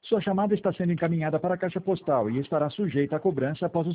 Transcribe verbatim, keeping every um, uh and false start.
Sua chamada está sendo encaminhada para a caixa postal e estará sujeita a cobrança após o